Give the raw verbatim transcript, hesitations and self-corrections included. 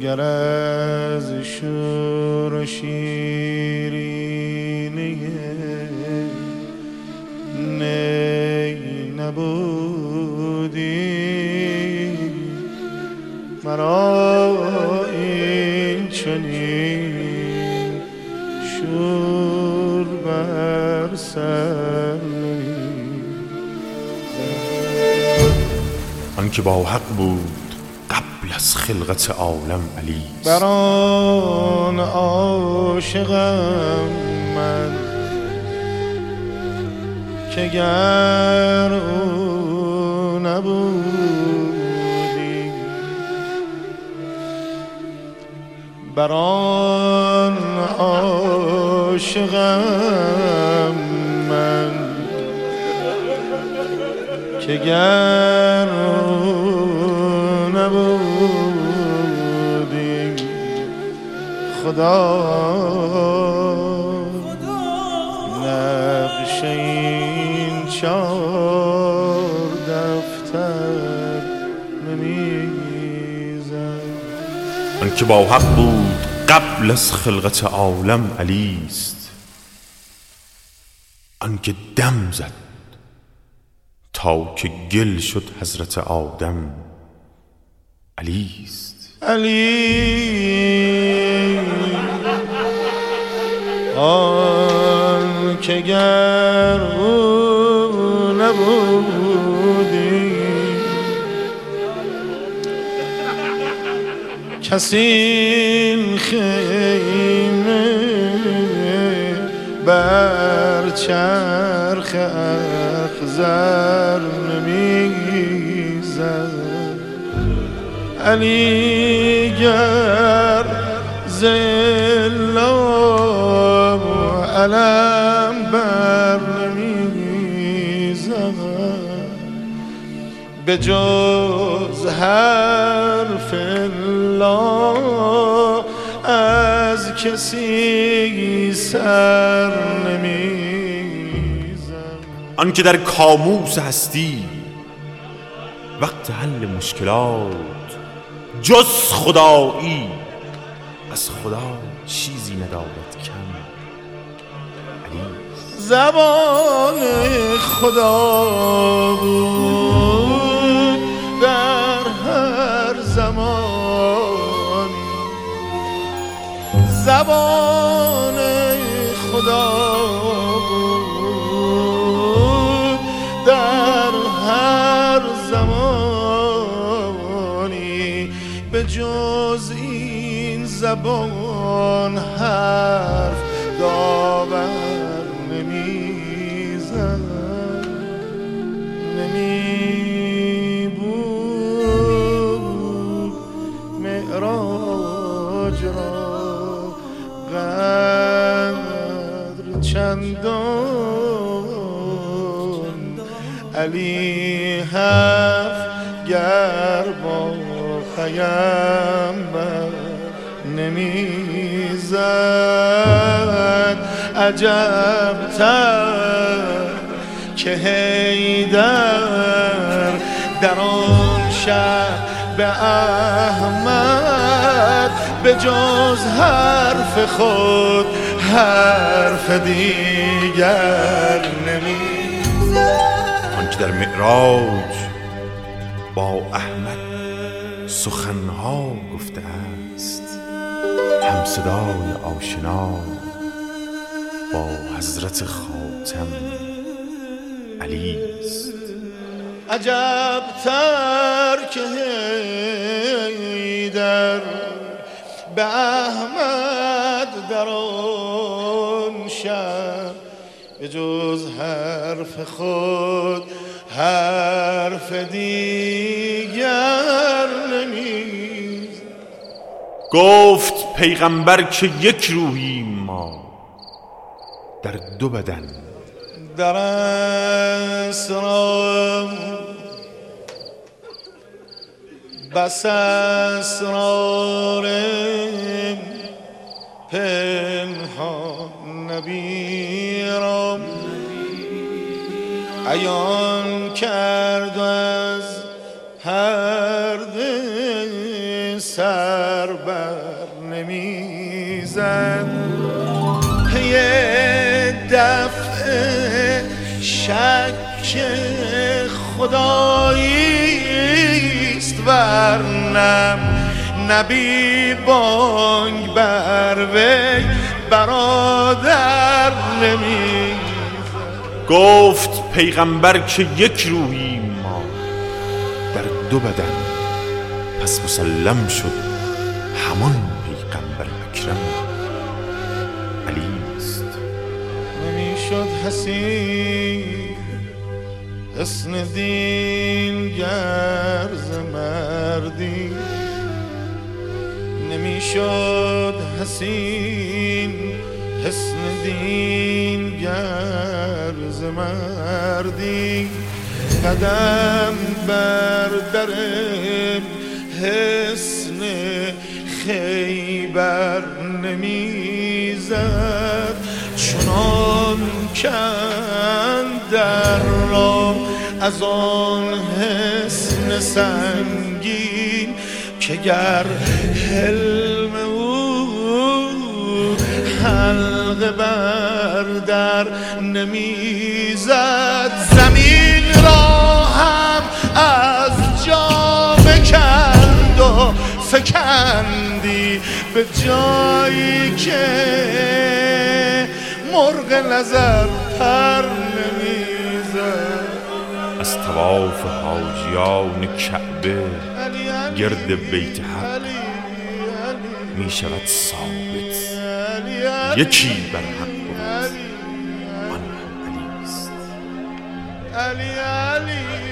گر از شور و شیرینی نی نبودی مرا این چنین شور بر سر آن که با حق بود قبل از خلقت عالم علی بر آن عاشقم من که گر او نبودی بر آن عاشقم من که گر نبودی خدا نقش این چار دفتر نمیزد. آن که با حق بود قبل از خلقت عالم علی است آن که دم زد تا که گل شد حضرت آدم علی است. علی آن که گر او نبودی کسی این خیمه بر چرخ اخضر نمیزد. علی گر زلا علم بر نمیزد به جز حرف لا از کسی سر نمیزد. آن که در کاموس هستی وقت حل مشکلات جز خدایی از خدا چیزی ندارد کم علی. زبان خدا بود در هر زمان زبان خدا بود در هر زمانی به جز این زبان حرف داور نمیزد. نمی بود معراج را قدر چندان علی حرف گر با پیامبر نمیزد. عجب‌تر که حیدر در آن شب به احمد به جز حرف خود حرف دیگر نمیزد. آن که در معراج با احمد سخنها گفته است هم صدای آشنا با حضرت خاتم علی است. عجب‌تر که حیدر به احمد در آن شب به جز حرف خود حرف دیگر نمیزد. گفت پیغمبر که یک روحیم ما در دو بدن در اسرار بس اسرار پنهان نبی را عیان کرد از هر دل سر بر نمیزد پی دفع شک خداییست ورنم نبی بانگ بر وی برادر نمیزد. گفت پیغمبر که یک روحیم ما در دو بدن، پس مسلم شد همان پیغمبر اکرم علیست. نمیشد حسین حسن دین گرز مردی، نمیشد حسین حسن دین گرز مردی، قدم بر در حسن خیبر نمیزد، چنان کاندر را از آن حسن سنگین که گر حلم او حلقه بر در نمیزد. زمین را هم از جا بکند و فکندی به جایی که مرغ نظر پر نمیزد. از طواف حاجیان کعبه گرد بیت حق می شود ثابت یکی بر حق بود، آن هم علیست. علی علی